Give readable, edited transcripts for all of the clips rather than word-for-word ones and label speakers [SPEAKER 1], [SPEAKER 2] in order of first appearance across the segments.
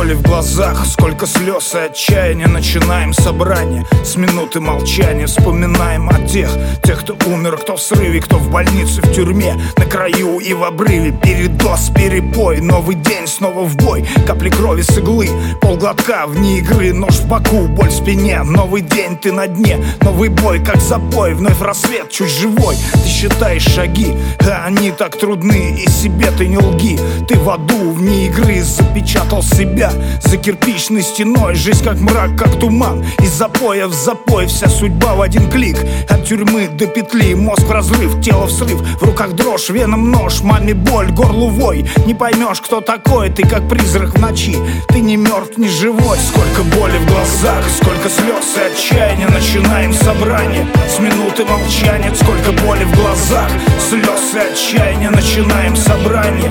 [SPEAKER 1] боли в глазах, сколько слез и отчаяния. Начинаем собрание с минуты молчания. Вспоминаем о тех, кто умер, кто в срыве, кто в больнице, в тюрьме, на краю и в обрыве. Передоз, перепой, новый день, снова в бой. Капли крови с иглы, полглотка вне игры. Нож в боку, боль в спине, новый день, ты на дне. Новый бой, как запой, вновь рассвет, чуть живой. Ты считаешь шаги, а они так трудны. И себе ты не лги, ты в аду, вне игры. Запечатал себя за кирпичной стеной. Жизнь как мрак, как туман, из запоя в запой. Вся судьба в один клик, от тюрьмы до петли. Мозг в разрыв, тело в срыв, в руках дрожь, венам нож. Маме боль, горлу вой, не поймешь, кто такой. Ты как призрак в ночи, ты не мертв, не живой. Сколько боли в глазах, сколько слез и отчаяния. Начинаем собрание с минуты молчания. Сколько боли в глазах, слез и отчаяния. Начинаем собрание.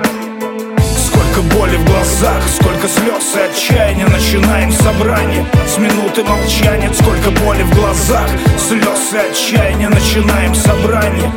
[SPEAKER 1] Сколько боли в глазах, сколько слез и отчаяния. Начинаем собрание с минуты молчания. Сколько боли в глазах, слез и отчаяния. Начинаем собрание.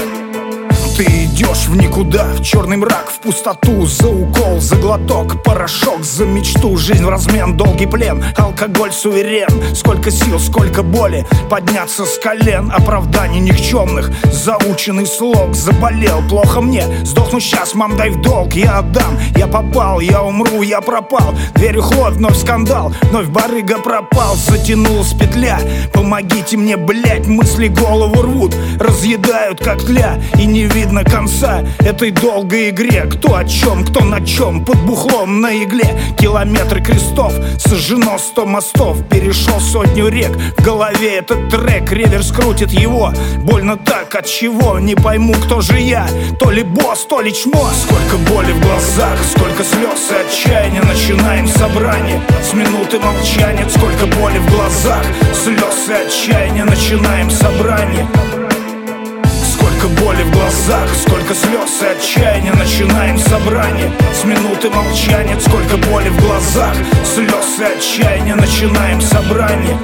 [SPEAKER 1] Ты идешь в никуда, в черный мрак, в пустоту. За укол, за глоток, порошок, за мечту. Жизнь в размен, долгий плен, алкоголь суверен. Сколько сил, сколько боли подняться с колен. Оправданий никчемных, заученный слог. Заболел, плохо мне, сдохну сейчас, мам, дай в долг. Я отдам, я попал, я умру, я пропал. Дверью хлопь, вновь скандал, вновь барыга пропал. Затянулась петля, помогите мне, блять. Мысли голову рвут, разъедают как тля. И не видно конца этой долгой игре. Кто о чем, кто на чем, под бухлом на игле. Километры крестов, сожжено 100 мостов. Перешел сотню рек, в голове этот трек. Реверс крутит его, больно так, от чего? Не пойму, кто же я, то ли босс, то ли чмо. Сколько боли в глазах, сколько слез и отчаяния. Начинаем собрание с минуты молчания. Сколько боли в глазах, слез и отчаяния. Начинаем собрание. Сколько боли в глазах, сколько слез и отчаяния. Начинаем собрание с минуты молчания. Сколько боли в глазах, слез и отчаяния. Начинаем собрание.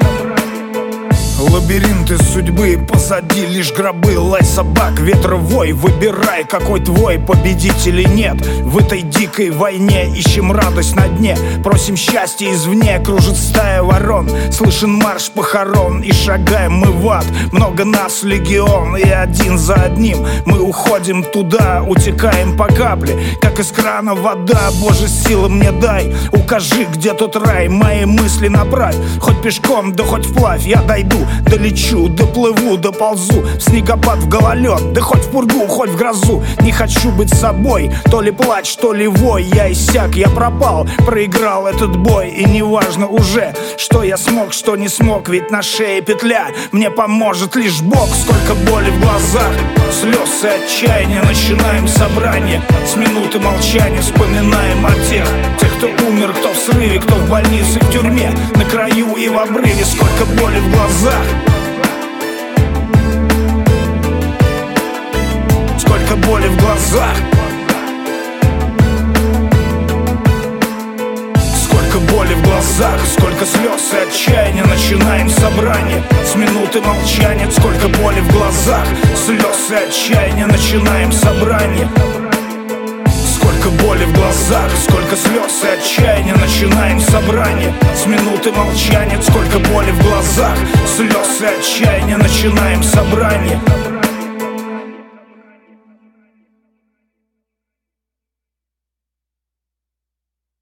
[SPEAKER 1] Лабиринты судьбы, позади лишь гробы. Лай собак, ветровой, выбирай, какой твой, победить или нет. В этой дикой войне ищем радость на дне. Просим счастья извне, кружит стая ворон. Слышен марш похорон, и шагаем мы в ад. Много нас легион, и один за одним мы уходим туда, утекаем по капле, как из крана вода. Боже, силы мне дай, укажи, где тот рай. Мои мысли направь, хоть пешком, да хоть вплавь. Я дойду, долечу, доплыву, доползу в снегопад, в гололед, да хоть в пургу, хоть в грозу. Не хочу быть собой, то ли плач, то ли вой. Я иссяк, я пропал, проиграл этот бой. И неважно уже, что я смог, что не смог. Ведь на шее петля, мне поможет лишь Бог. Сколько боли в глазах, слез и отчаяния. Начинаем собрание с минуты молчания. Вспоминаем о тех, кто умер, кто в срыве, кто в больнице, в тюрьме, на краю и в обрыве. Сколько боли в глазах, сколько боли в глазах, сколько боли в глазах, сколько слез и отчаяния. Начинаем собрание с минуты молчания. Сколько боли в глазах, слез и отчаяния. Начинаем собрание. Сколько боли в глазах, сколько слез и отчаяния. Начинаем собрание с минуты молчания. Сколько боли в глазах, слез и отчаяния. Начинаем собрание.